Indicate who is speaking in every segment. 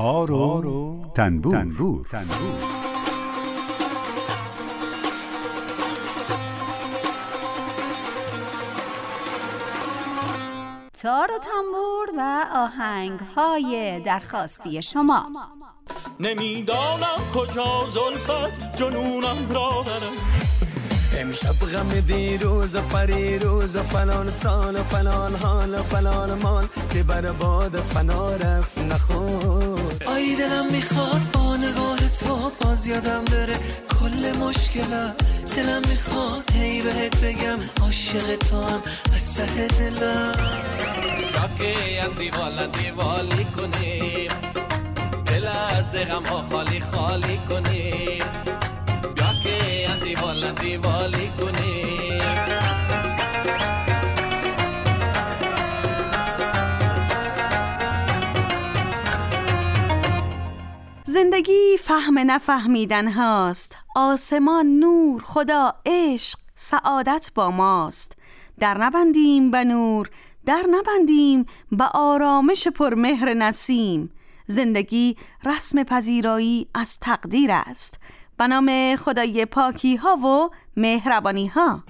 Speaker 1: تار و تنبور.
Speaker 2: تار و تنبور و آهنگ‌های درخواستی شما.
Speaker 3: نمیدانم کجا زلفت جنونم را برم،
Speaker 4: امشب غم دیروز و پریروز و فلان سال و فلان حال و فلان مال که بر باد فنا رفت نخور. آی دلم میخواد با نگاه تو باز یادم بره کل مشکلم، دلم میخواد هی بهت بگم عاشق تو هم از ته دلم.
Speaker 5: راکه از دیوالی کنیم، دل از غم ها خالی خالی کنیم، بیا که از دیوالی کنیم.
Speaker 6: زندگی فهم نفهمیدن هاست، آسمان نور، خدا عشق، سعادت با ماست. در نبندیم به نور، در نبندیم به آرامش پرمهر نسیم. زندگی رسم پذیرایی از تقدیر است، به نام خدای پاکی ها و مهربانی ها.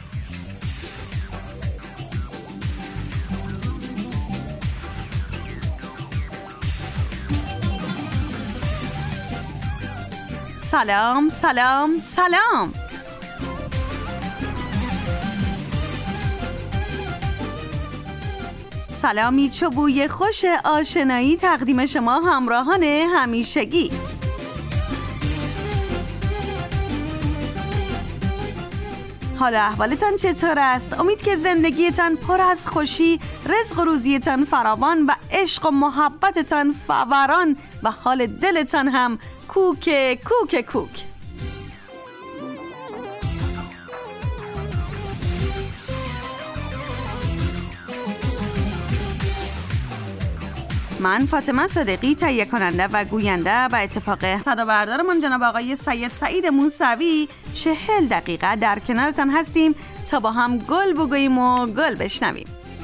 Speaker 6: سلام سلام سلام. سلامی چو بوی خوش آشنایی تقدیم شما همراهان همیشگی. حال احوالتان چطور است؟ امید که زندگیتان پر از خوشی، رزق و روزیتان فراوان و عشق و محبتتان فوران و حال دلتان هم کوک کوک کوک. من فاطمه صادقی تهیه کننده و گوینده و اتفاق صدا بردارمون جناب آقای سید سعید موسوی 40 دقیقه در کنارتان هستیم تا با هم گل بگوییم و گل بشنویم.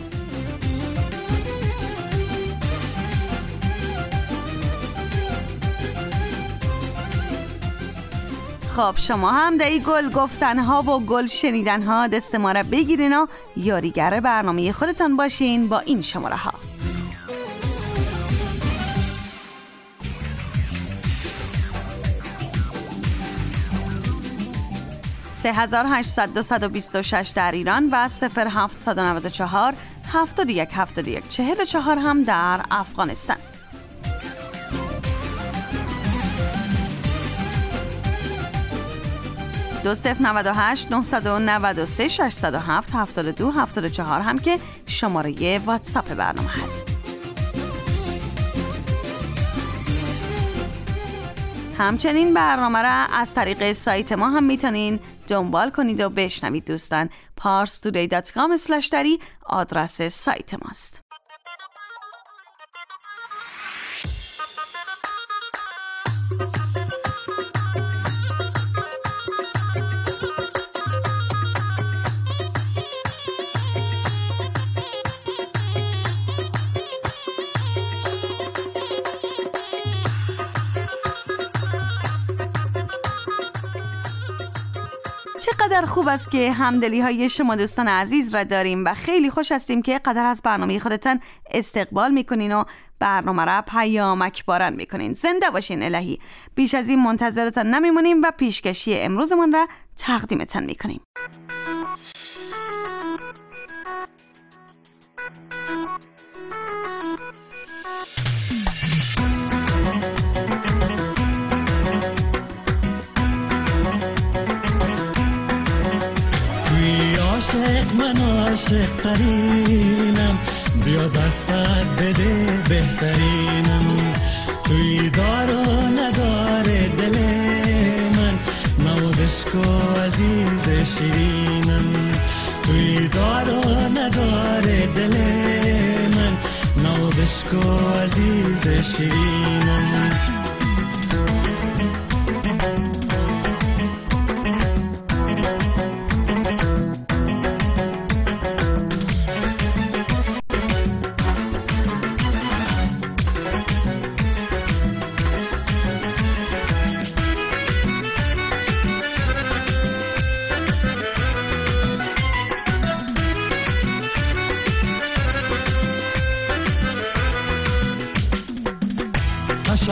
Speaker 6: خب شما هم در این گل گفتنها و گل شنیدنها دست ما را بگیرین و یاریگر برنامه خودتان باشین با این شماره ها: 3800-226 در ایران و 0794 71 71 44 هم در افغانستان. دو 098 993 607 72 74 هم که شماره واتساپ برنامه هست. همچنین برنامه را از طریق سایت ما هم میتونین دنبال کنید و بشنوید دوستان. parstoday.com/dari آدرس سایت ماست. چقدر خوب است که همدلی های شما دوستان عزیز را داریم و خیلی خوش هستیم که قدر از برنامه خودتان استقبال میکنین و برنامه را پیامک باران میکنین. زنده باشین الهی. بیش از این منتظرتان نمیمونیم و پیشکشی امروزمون را تقدیمتان میکنیم.
Speaker 4: عاشق من عاشق ترینم، بیا دستت بده بهترینم. توی دار و نداره دل من، نوازش کو عزیز شیرینم. توی دار و نداره دل من، نوازش کو عزیز شیرینم.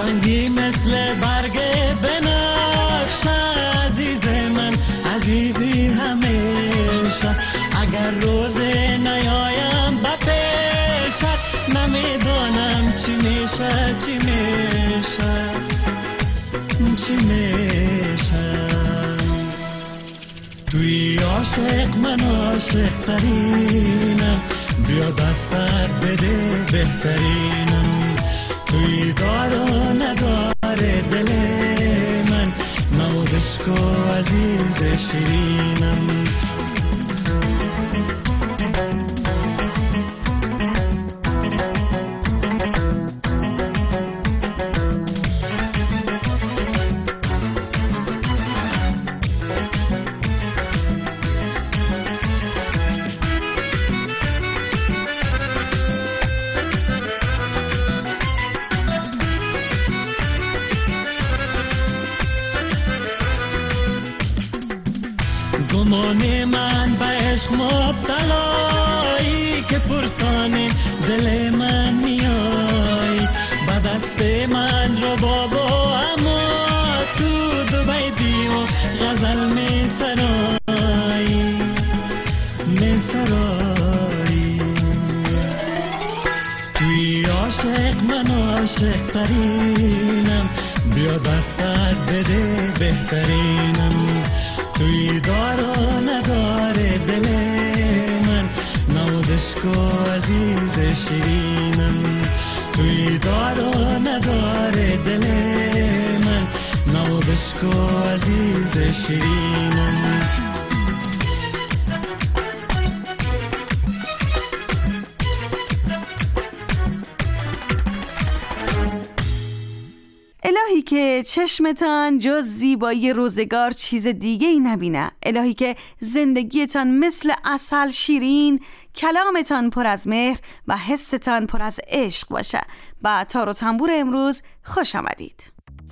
Speaker 4: رنگی مثل برگ بنفشه عزیز من عزیزی همیشه اگر روز نیایم با پیشت نمیدانم چی میشه چی میشه چی میشه توی عاشق من عاشق ترینم بیا دستت بده بهترینم توی دار و نداره دل من نازش کو عزیز شیرینم گمان من به عشق مبتلایی که پرسان دل من میای با دست من رو بابا اما تو دبی دی و غزل می سرایی توی عاشق من عاشق ترینم بیا دستت بده بهترینم توی دار و نداره دل من نازش کو عزیز شیرینم توی دار و نداره دل من نازش کو عزیز شیرینم
Speaker 6: الهی که چشمتان جز زیبایی روزگار چیز دیگه ای نبینه. الهی که زندگیتان مثل عسل شیرین، کلامتان پر از مهر و حستان پر از عشق باشه. با تار و تنبور امروز خوش آمدید.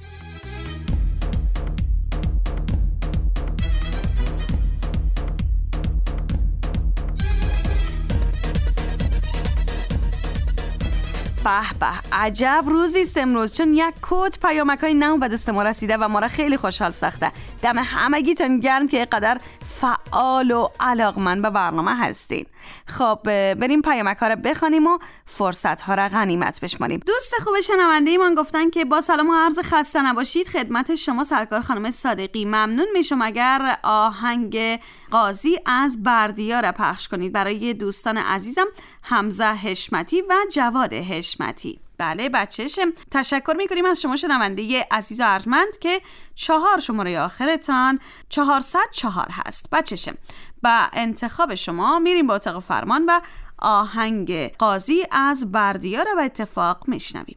Speaker 6: به به عجب روزیست امروز، چون یک کد پیامکای نو به دست ما رسیده و ما را خیلی خوشحال ساخته. دم همگیتون گرم که اینقدر فعال و علاقمند به برنامه هستین. خب بریم پیامک‌ها رو بخوانیم و فرصت‌ها را غنیمت بشماریم. دوست خوب شنونده ایمان گفتن که با سلام و عرض خسته نباشید، خدمت شما سرکار خانم صادقی. ممنون میشم اگر آهنگ قاضی از بردیا را پخش کنید برای دوستان عزیزم حمزه حشمتی و جواد حشمتی. بله بچه‌شم، تشکر میکنیم از شما شنونده عزیز و ارجمند که 4 شماره آخرتان 404 هست. بچه‌شم، با انتخاب شما میریم با اتاق فرمان و آهنگ قاضی از بردیا را به اتفاق میشنویم.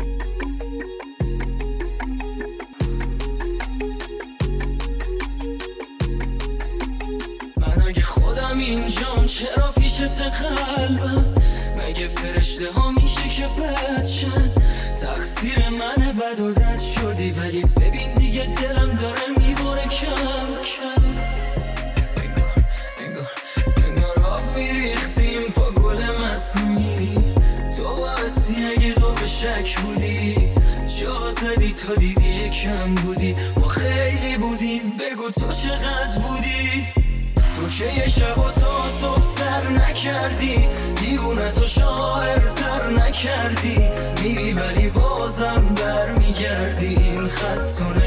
Speaker 7: من اگه خودم اینجام چرا پیشت قلبم؟ مگه فرشته ها میشه که بدشن؟ تقصیر منه بد و دد شدی، ولی ببین دیگه دلم داره میباره کم کم. انگار آب میریختیم پا گل مصنوعی، تو باستی اگه دو به شک بودی، جا زدی تا دیدی کم بودی، ما خیلی بودیم بگو تو چقدر بودی. تو که یه شب و تا صبح سر نکردی، دیوونه تو شاعرتر نکردی، میری ولی بازم برمیگردی. این خط و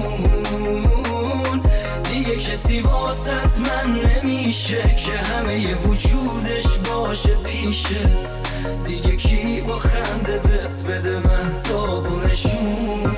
Speaker 7: نشون دیگه کسی واسط من نمیشه که همه ی وجودش باشه پیشت. دیگه کی با خنده بت بده من تاب و نشون.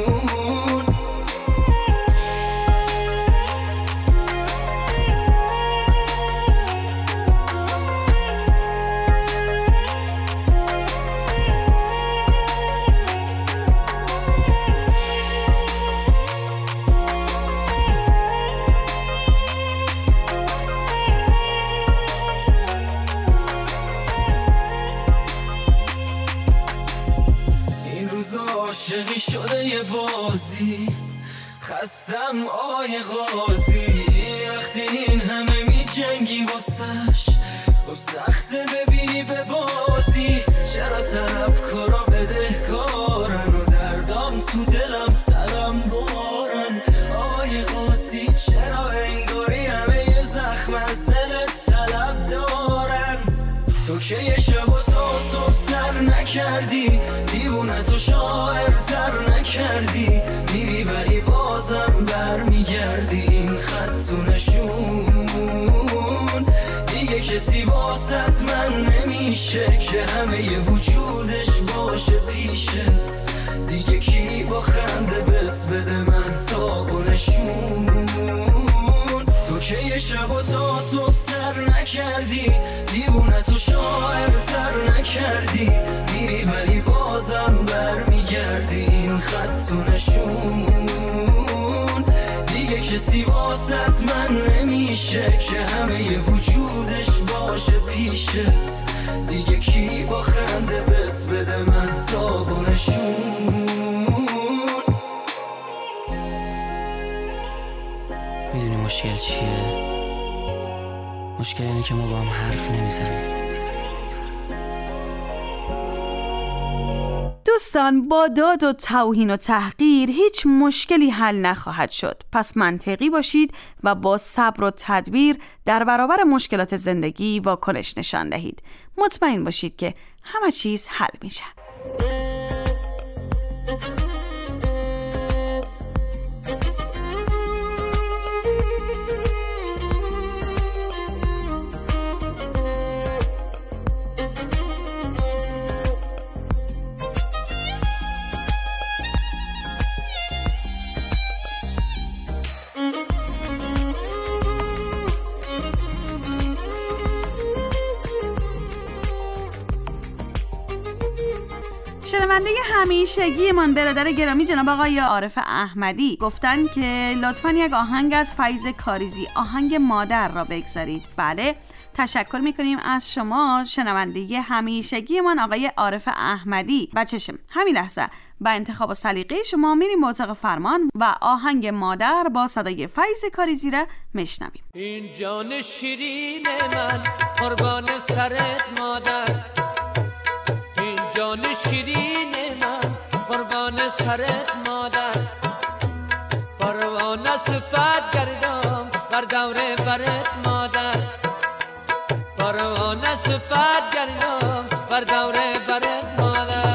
Speaker 7: عاشقی شده یه بازی، خستم آقای قاضی. وقتی این همه می جنگی واسش، خب سخته ببینی به بازی. چرا طرف کارا بده کارن و دردا زخم از دلت طلب دارن. تو که یه شب و تا صبح سر نکردی، دیوونه تو شاعرتر نکردی، میری ولی بازم برمیگردی. این خط و نشون دیگه کسی واسط من نمیشه که همه ی وجودش باشه پیشت. دیگه کی با خنده بت بده من تاب و نشون. تو که یه شب و تا صبح سر نکردی، دیوونه تو شاعرتر نکردی، میری ولی بازم برمیگردی. این خط و نشون دیگه کسی واسط من نمیشه که همه ی وجودش باشه پیشت. دیگه کی با خنده بت بده من تاب و نشون.
Speaker 8: میدونی مشکل چیه؟ مشکل اینه که ما با هم حرف نمیزنیم.
Speaker 6: دوستان، با داد و توهین و تحقیر هیچ مشکلی حل نخواهد شد. پس منطقی باشید و با صبر و تدبیر در برابر مشکلات زندگی واکنش نشان دهید. مطمئن باشید که همه چیز حل میشه. شنونده همیشگی من برادر گرامی جناب آقای عارف احمدی گفتن که لطفاً یک آهنگ از فیض کاریزی، آهنگ مادر را بگذارید. بله، تشکر میکنیم از شما شنونده همیشگی من آقای عارف احمدی. و چشم همین لحظه با انتخاب و سلیقه شما میریم به اتاق فرمان و آهنگ مادر با صدای فیض کاریزی را میشنویم.
Speaker 5: این جان شیرین من قربان سرت مادر، این جان شیرین من قربان سرت مادر، پروانه صفت گردم بر دور برت مادر، پروانه صفت گردم بر دور برت مادر.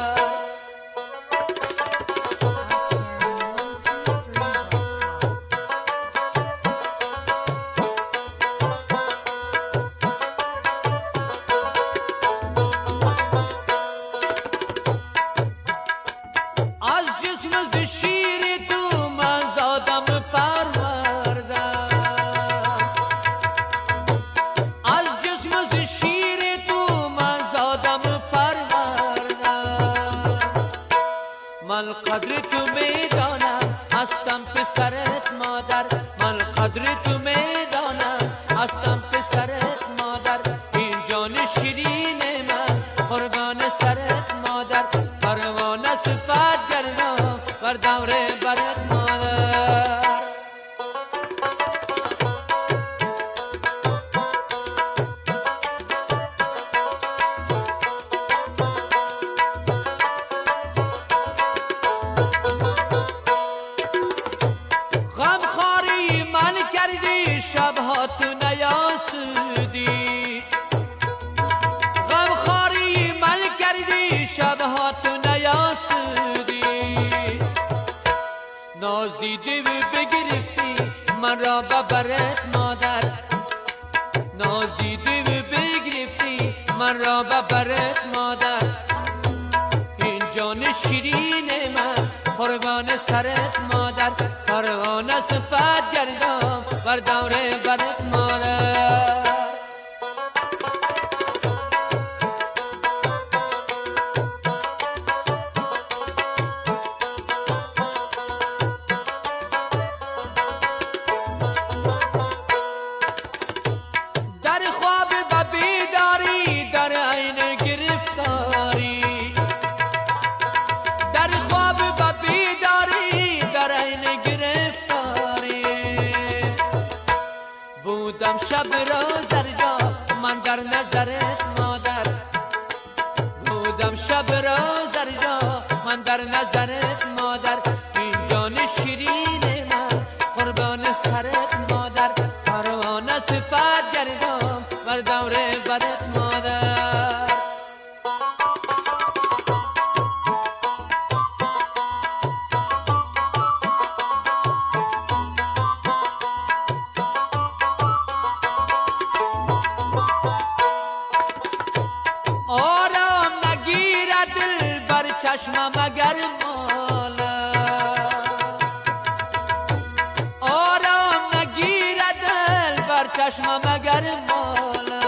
Speaker 5: من قدر تو میدانم هستم پسرت مادر، من قدر تو میدانم هستم پسرت مادر، این جان شیرین من قربان سرت مادر، پروانه صفت گردم بر دور برت مادر. شبها تو نیاسودی، غمخواری من کردی، شبها تو نیاسودی، نازیدی و بگرفتی من را ببرت مادر، نازیدی و بگرفتی من را ببرت مادر، این جان شیرین من قربان سرت مادر، پروانه صفت گردم بر دور برت مادر. در خواب و بیداری در عین گرفتاری، در خواب و بیداری در عین گرفتاری، بودم شب روز درجا من در نظرت مادر، بودم شب روز درجا من در نظرت مادر، این جان شیرین من قربان سرت مادر، پروانه پروانه صفت گردم بر دور برت مادر. آرام نگیرد دل بر چشمم اگر ماله، آرام نگیرد دل بر چشمم اگر ماله.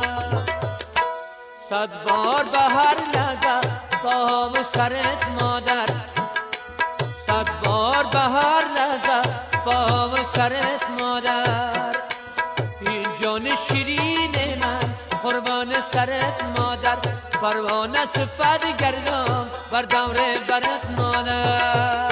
Speaker 5: صد بار به هر لحظه پاهم سرت مادر، صد بار به هر لحظه پاهم سرت مادر. این جان شیرین من قربان سرت مادر، پروانه صفت گردم بر دور برت مادر.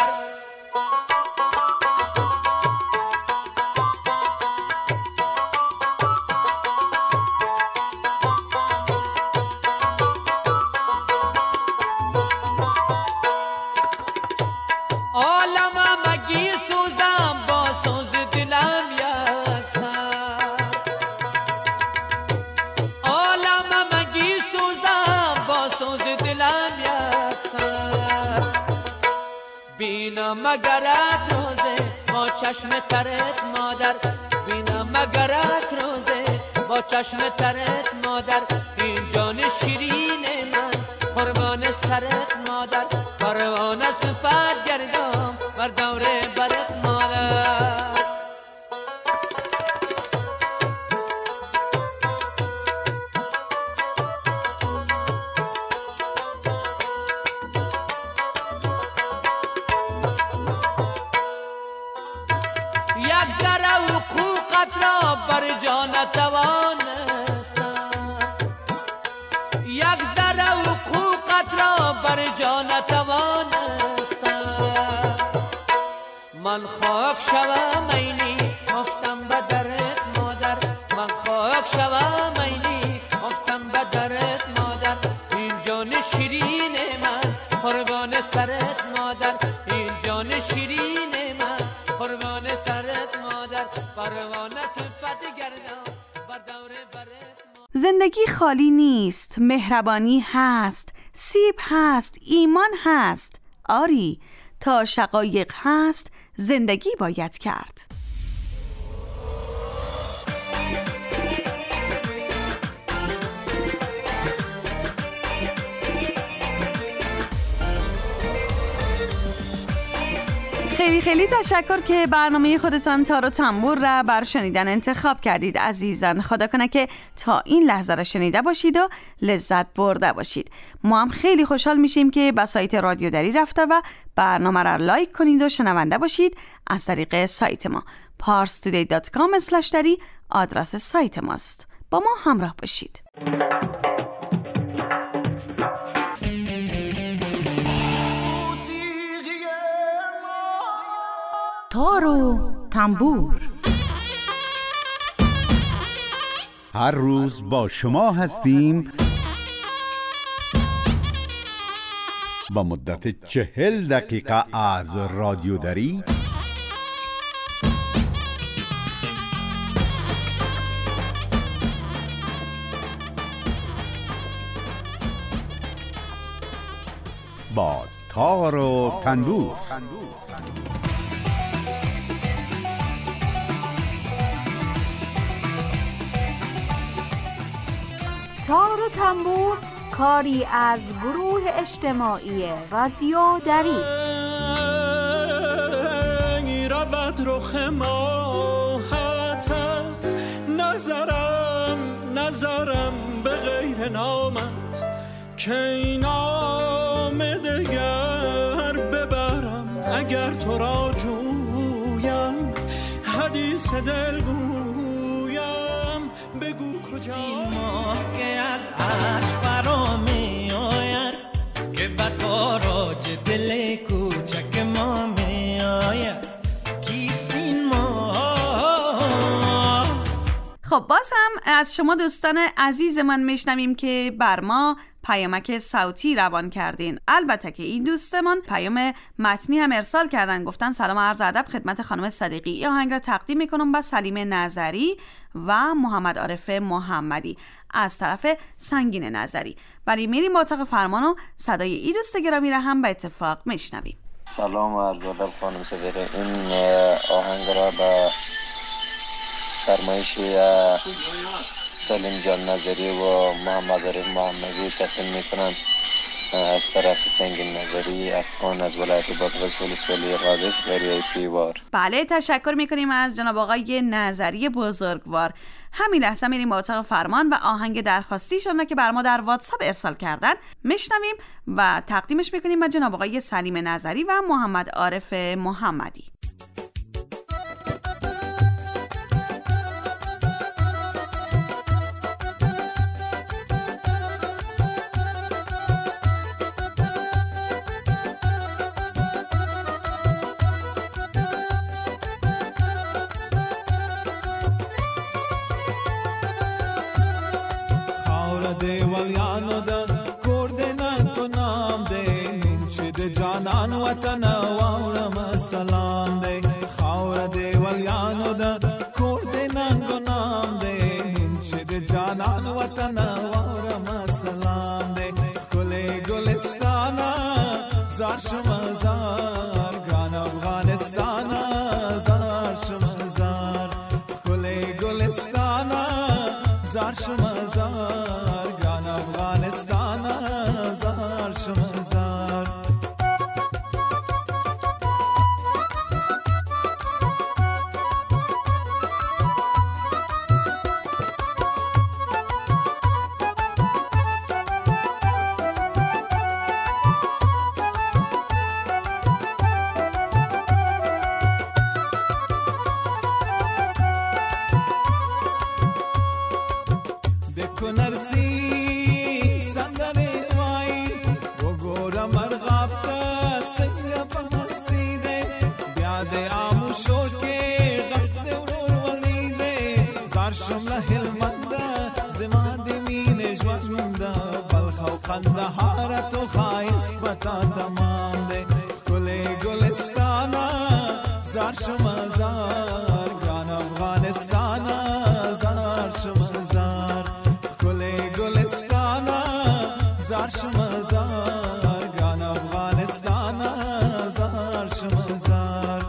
Speaker 5: عالم مگی سوزم با سوز دلم یک سر، عالم مگی سوزم با سوز دلم یک سر. بینم مگرت روزه با چشم ترت مادر، بینم مگرت روزه با چشم ترت مادر. این جان شیرین من قربان سرت مادر، پروانه صفت گردم بر دور برت مادر. یک ذره حقوقت را بر جان توانستم، یک ذره حقوقت را بر جان توانستم. من خاک شوم اینی مفتم به درت مادر، من خاک شوم اینی مفتم به درت مادر. این جان شیرین من قربان سرت مادر، این جان شیرین من قربان سرت مادر، پروانه صفت گردم بر دور برت.
Speaker 6: زندگی خالی نیست، مهربانی هست، سیب هست، ایمان هست. آری تا شقایق هست زندگی باید کرد. خیلی خیلی تشکر که برنامه خودتان تار و تنبور را بر شنیدن انتخاب کردید عزیزان. خدا کنه که تا این لحظه را شنیده باشید و لذت برده باشید. ما هم خیلی خوشحال میشیم که به سایت رادیو دری رفته و برنامه را لایک کنید و شنونده باشید از طریق سایت ما parstoday.com/dari آدرس سایت ماست. با ما همراه باشید.
Speaker 2: تار و تنبور
Speaker 1: هر روز با شما هستیم با مدت 40 دقیقه از رادیو دری با تار و تنبور.
Speaker 2: تار و تنبور کاری از گروه اجتماعی رادیو دری.
Speaker 3: رود رخ ماهتت نظرم به غیر نامت که این نام دگر ببرم. اگر تو را جویم حدیث دل گویم بگو کجا
Speaker 9: این ماه که از عشق فرا می آید که به تاراج دل کوچک ما می آید. کیست این ماه؟
Speaker 6: خب باز هم از شما دوستان عزیز من میشنویم که بر ما پیامک صوتی روان کردین. البته که این دوستمان پیام متنی هم ارسال کردن، گفتن سلام عرض ادب خدمت خانم صدیقی، این آهنگ را تقدیم میکنم با سلیم نظری و محمد عارف محمدی از طرف سنگین نظری. ولی میریم با اتاق فرمان و صدای این دوست گرامی را هم به اتفاق میشنویم.
Speaker 10: سلام عرض ادب خانم صدیقی، این آهنگ را به فرمایش سلیم جان نظری و محمد عارف محمدی تقدیم میکنم از طرف سنگین نظری افغان از ولایت بادغیس ولسوالی قادس دریای پیوار.
Speaker 6: بله تشکر میکنیم از جناب آقای نظری بزرگوار. همین لحظه میریم با اتاق فرمان و آهنگ درخواستیشون که بر ما در واتساپ ارسال کردن میشنویم و تقدیمش میکنیم به جناب آقای سلیم نظری و محمد عارف محمدی.
Speaker 3: دیوالیانو دا کورد نکو نام دی نمچه دی جانان وطن وارم سلام دی خاور دیوالیانو دا کورد نکو نام دی نمچه دی جانان وطن وارم سلام دی کل گلستانا زار شما زار گران افغانستانا زار شما زار کل گلستانا زار شما زار خندهارت و خایست بتا تمام ده کل گلستانا زار شما زار گران افغانستانا زار شما زار کل گلستانا زار شما زار گران افغانستانا زار شما زار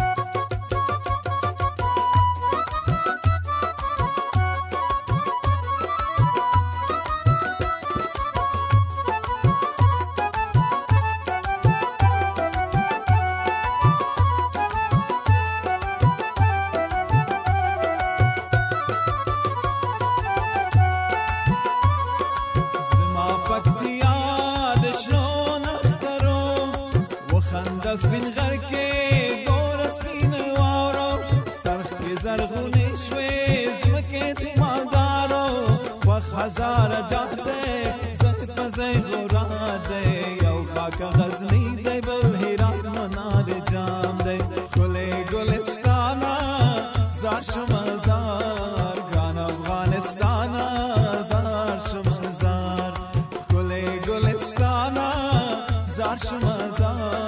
Speaker 3: سپین غر کې ګور سپین وارو سرخ کې زرغونې شوې زمکې د مالدارو وخت هزار جاده زه په ځای غورا دی یو خاک غزنی دی بل هرات منار جام دی ښکلی ګلستانه زار شمه زار ګران افغانستانه زار شمه زار ښکلی ګلستانه زار شمه زار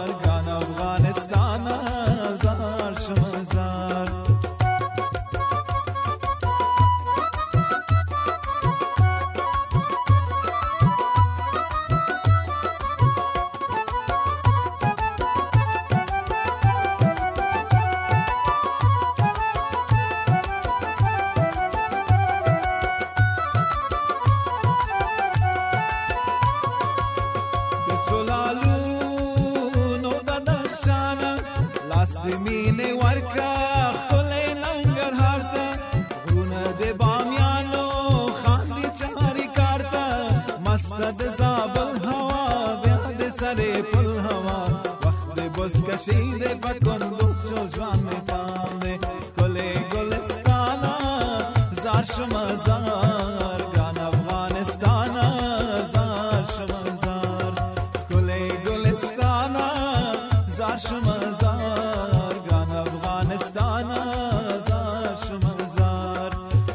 Speaker 3: کشیده بکن دوست جو جوان میتام ده گل گلستانا زار شما زار گان افغانستانا زار شما زار گل گلستانا زار شما زار گان افغانستانا زار شما زار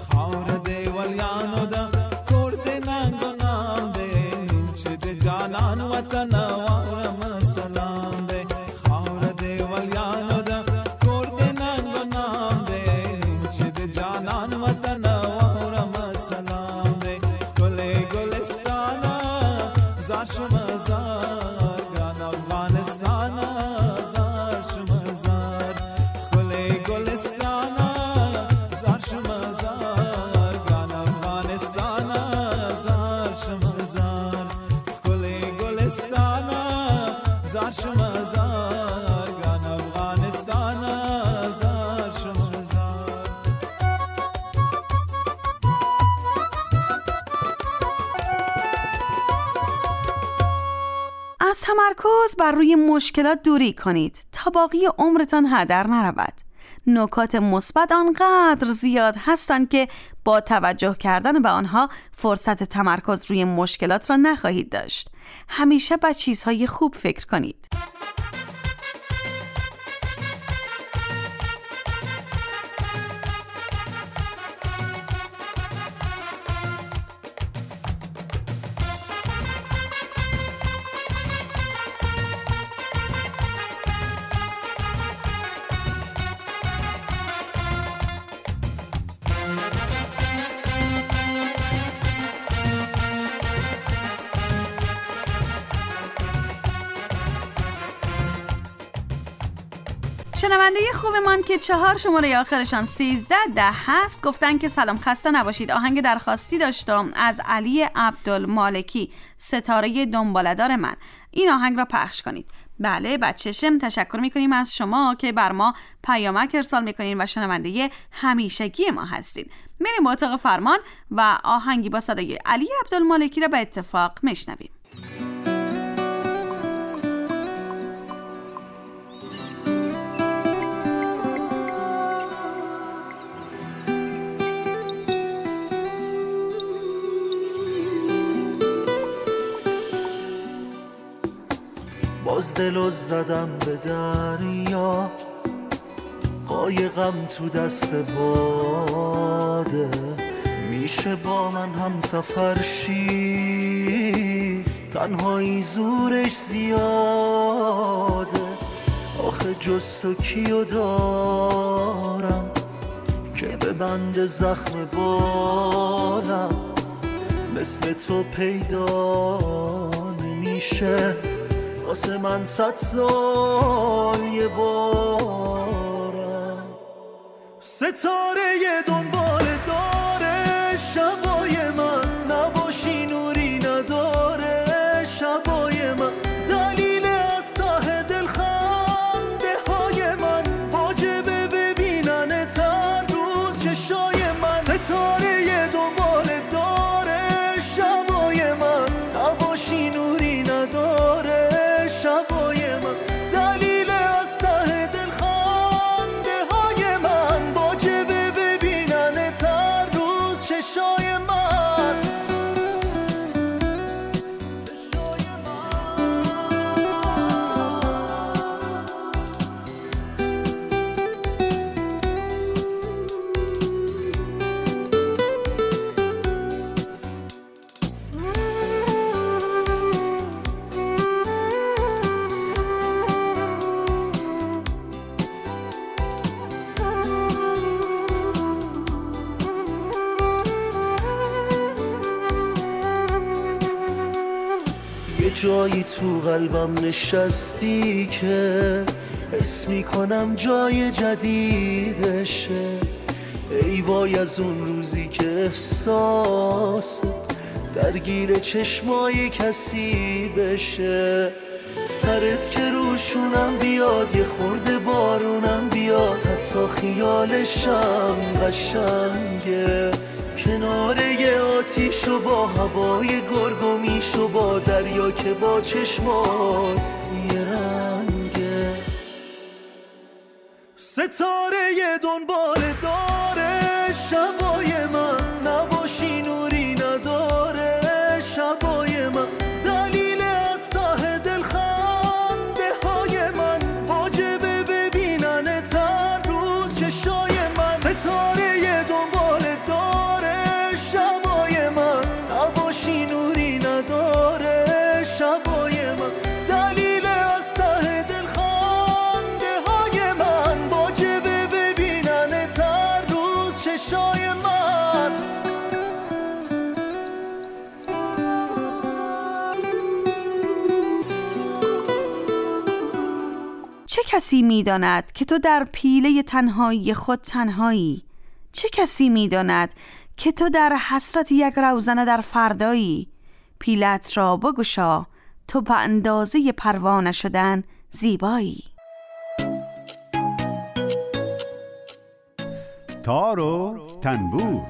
Speaker 3: جان وطن وارم سلام ده گل گلستان زار شما زار گان افغانستان زار شما زار گل گلستان زار شما زار گان افغانستان زار شما زار گل گلستان زار شما زار گان افغانستان زار شما زار.
Speaker 6: از تمرکز بر روی مشکلات دوری کنید تا باقی عمرتان هدر نرود. نکات مثبت آنقدر زیاد هستند که با توجه کردن به آنها فرصت تمرکز روی مشکلات را نخواهید داشت. همیشه به چیزهای خوب فکر کنید. شنونده خوبمان که 4 شماره آخرشان 1310 هست گفتن که سلام، خسته نباشید. آهنگ درخواستی داشتم از علی عبدالمالکی، ستاره دنباله‌دار من. این آهنگ را پخش کنید. بله بچه‌شم، تشکر میکنیم از شما که بر ما پیامک ارسال میکنین و شنونده همیشگی ما هستین. میریم با اتاق فرمان و آهنگی با صدای علی عبدالمالکی را به اتفاق میشنویم.
Speaker 11: باز دلو زدم به دریا، قایقم تو دست باده، میشه با من هم سفر شی، تنهایی زورش زیاده. آخه جز تو کیو دارم که به بند زخم بالم، مثل تو پیدا نمیشه واسه من 100 سال یه بارم. ستاره دنبال داره شبای من، نباشی نوری نداره شبای من، دلیل از ته دل خنده های من، واجبه ببینن تر روز چشای من. ستاره دنبال داره شبای من، نباشی نوری نداره شبای من، دلیل از ته دل خنده های من، واجبه ببینن تر روز چشای من. جایی تو قلبم نشستی که حس میکنم جای جدیدشه. ای وای از اون روزی که احساست درگیر چشمای کسی بشه. سرت که روشونم بیاد، یه خورده بارونم بیاد، حتی خیالشم قشنگه. کنار یه آتیش و با هوای گرگومیش و با دریا که با چشمات یه رنگه. ستاره دنبال داره شبای من، نباشی نوری نداره شبای من، دلیل از ته دل خنده های من، واجبه ببینن تر روز چشای من. ستاره دنبال داره شبای من، نباشی نوری نداره شبای من، دلیل از ته دل خنده های من، واجبه ببینن تر روز چشای من.
Speaker 6: چه کسی می‌داند که تو در پیله تنهایی خود تنهایی؟ چه کسی می‌داند که تو در حسرت یک روزنه در فردایی؟ پیلت را بگشا، تو به اندازه پروانه شدن زیبایی.
Speaker 1: تار و تنبور.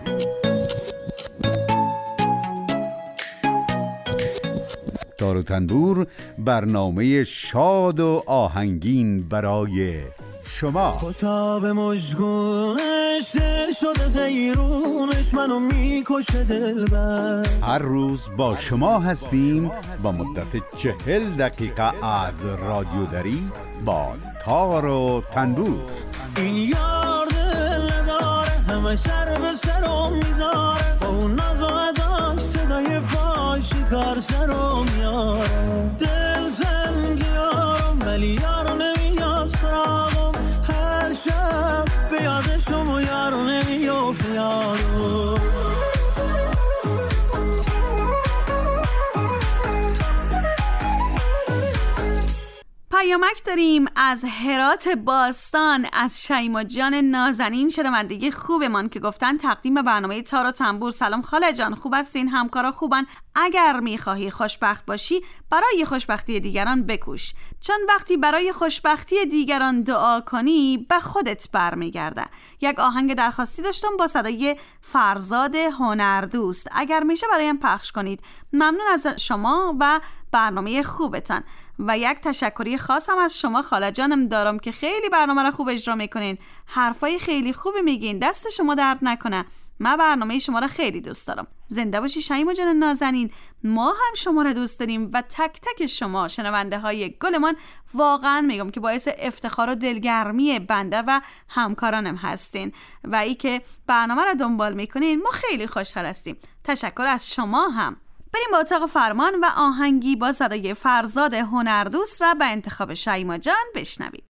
Speaker 1: تار و تنبور برنامه شاد و آهنگین برای شما.
Speaker 11: کتاب مشگونش دل شده غیرونش منو میکشه دلبر.
Speaker 1: هر روز با شما هستیم با مدت 40 دقیقه از رادیودری با تار و تنبور.
Speaker 11: این یار دل نداره همه سر به سرم میذاره، با اون ناز و اداش صدای پاشی کار سرم میاره. دل زنگی یارم ولی یارو نمیاد سراغم، هر شب به یادشم و یارو نمیافت یارو.
Speaker 6: پیامک داریم از هرات باستان از شیما جان نازنین، شنونده خوبمان که گفتن تقدیم به برنامه تار و تنبور. سلام خاله جان، خوب هستین؟ همکارا خوبن؟ اگر میخواهی خوشبخت باشی برای خوشبختی دیگران بکوش، چون وقتی برای خوشبختی دیگران دعا کنی به خودت برمیگرده. یک آهنگ درخواستی داشتم با صدای فرزاد هنردوست، اگر میشه برایم پخش کنید. ممنون از شما و برنامه خوبتان. و یک تشکری خاص هم از شما خاله جانم دارم که خیلی برنامه را خوب اجرا میکنین، حرفای خیلی خوبی میگین، دست شما درد نکنه. من برنامه شما را خیلی دوست دارم. زنده باشی شیما جان نازنین. ما هم شما را دوست داریم و تک تک شما شنونده های گلمان واقعا میگم که باعث افتخار و دلگرمی بنده و همکارانم هستین و ای که برنامه را دنبال میکنین ما خیلی خوشحال هستیم. تشکر از شما هم. بریم با اتاق فرمان و آهنگی با صدای فرزاد هنردوست را به انتخاب شیما جان بشنویم.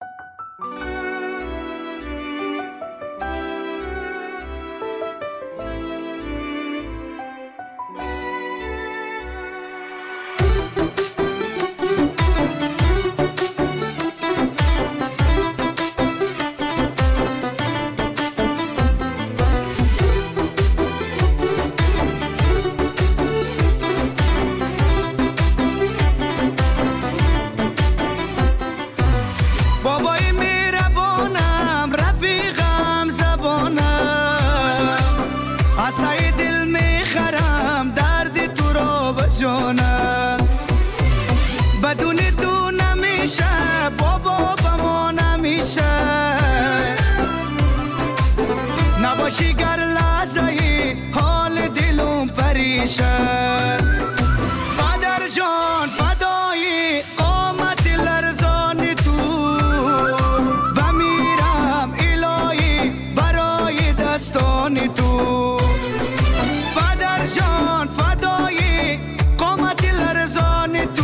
Speaker 4: بدون تو نمیشه بابا با ما نمیشه، نباشی گر لحظه حال دلم پریشه. پدر جان فدای قامت لرزان تو، بمیرم الهی برای دستان تو. پدر جان فدای قامت لرزان تو،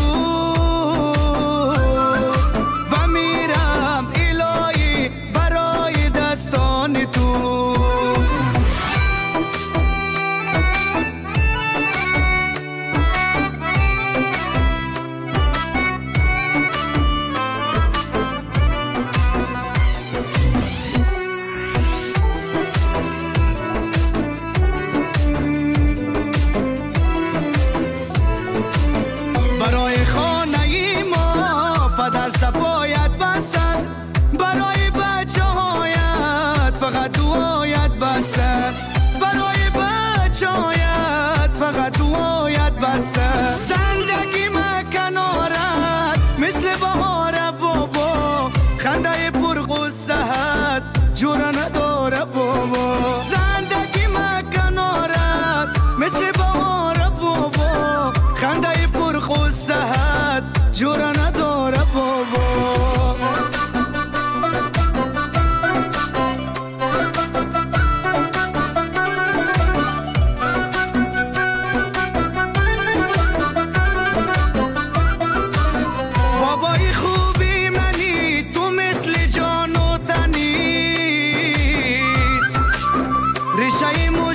Speaker 4: بمیرم الهی برای دستان تو. برای خانه ما پدر صفایت بستن، برای بچه هایت فقط دعایت بستن، برای بچه هایت فقط دعایت بستن. زندگی من کنارت مثل بهار بابا، خنده پرغصه‌ت جور نداره بابا. زندگی من کنارت مثل بهار بابا، خنده پرغصه‌ت جور نداره بابا.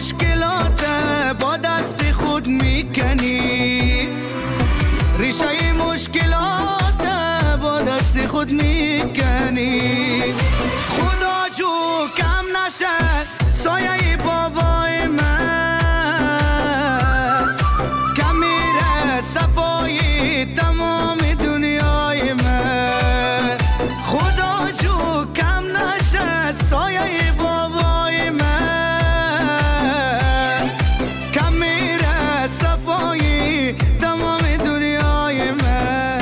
Speaker 4: مشکلات با دست خود میکنی، ریشه مشکلات با دست خود میکنی. خدا جو کم نشه سایه بابای من، کم میره صفای تمام دنیای من. خدا جو کم نشه سایه بابای من، کم میره صفای تمام دنیای من.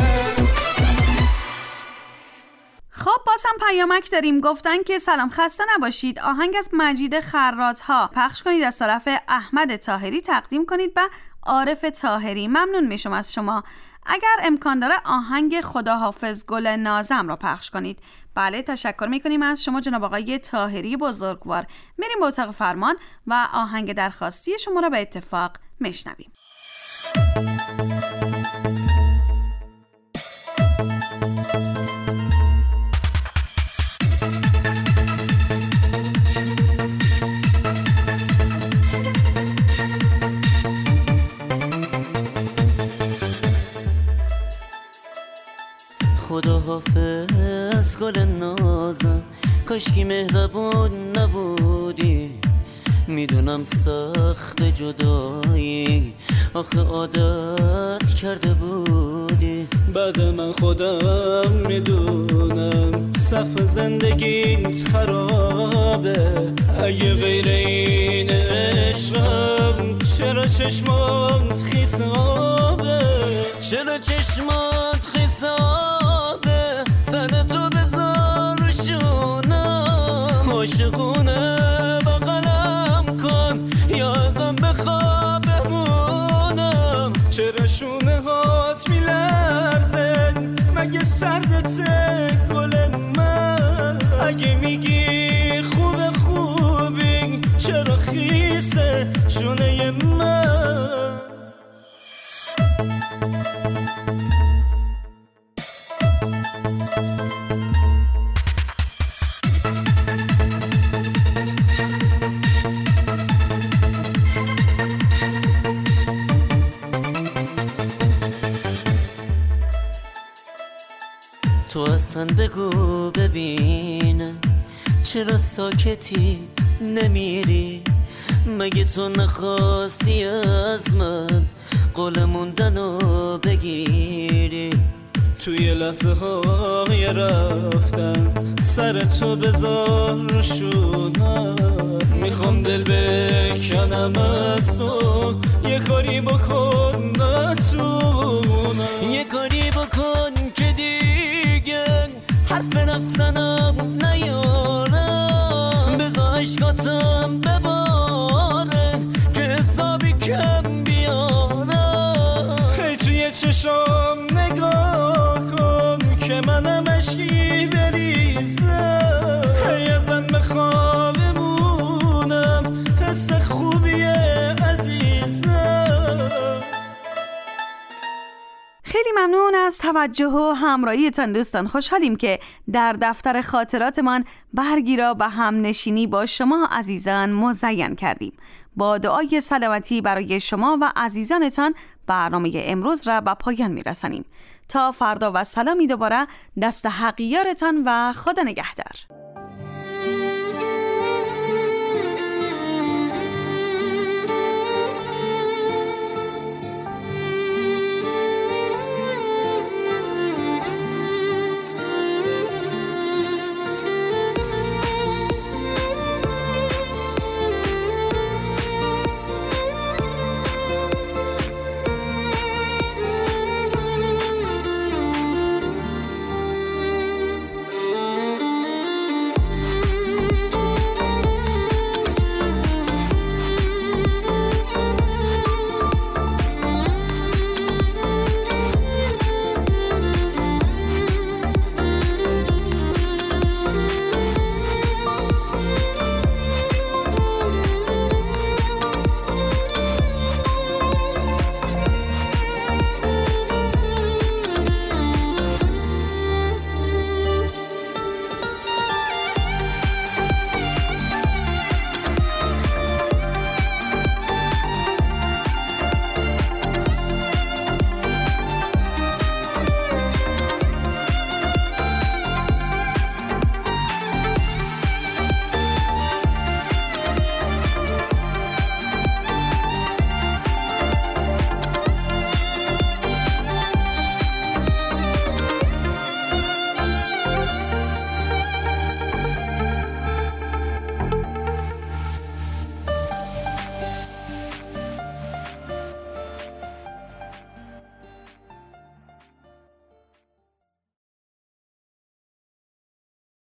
Speaker 6: خب باز هم پیامک داریم. گفتن که سلام خسته نباشید، آهنگ از مجید خراط‌ها پخش کنید، از طرف احمد طاهری تقدیم کنید و عارف طاهری. ممنون میشم از شما. اگر امکان داره آهنگ خداحافظ گل نازم را پخش کنید. بله تشکر میکنیم از شما جناب آقای طاهری بزرگوار. میریم به اتاق فرمان و آهنگ درخواستی شما را به اتفاق میشنویم.
Speaker 12: خداحافظ گل نازم، کاشکی مهربون نبودی. میدونم سخت جدایی، آخه عادت کرده بودی.
Speaker 11: بعد من خودم میدونم سقف زندگیت خرابه. اگه غیر این عشقم چرا چشمات خیس آبه؟
Speaker 12: چرا چشمات خیس آبه؟ سر تو بذار شونم، عاشقونه بغلم کن یا ازم بخواب بمونم.
Speaker 11: چرا شونه هات میلرزه؟ مگه سردته گل من؟ اگه میگی خوبی چرا خیسه شونه من؟
Speaker 12: تو اصلا بگو ببینم چرا ساکتی نمیری؟ مگه تو نخواستی از من قول موندنو بگیری؟
Speaker 11: توی لحظه های رفتن سر تو بذار شونم. میخوام دل بکنم از تو، یه کاری بکن نتونم.
Speaker 12: یه کاری بکن که دیگه حرف رفتنم نیارم. بذار عشقاتم بباره که حسابی کم بیارم.
Speaker 11: هی توی چشام نگاه کن که منم عشقی بریزم. هی ازم بخواه بمونم، حس خوبیه عزیزم.
Speaker 6: خیلی ممنون از توجه و همراهیتان دوستان. خوشحالیم که در دفتر خاطراتمان برگی را به هم نشینی با شما عزیزان مزین کردیم. با دعای سلامتی برای شما و عزیزانتان برنامه امروز را به پایان میرسانیم. تا فردا و سلامی دوباره، دست حق یارتان و خدا نگهدار.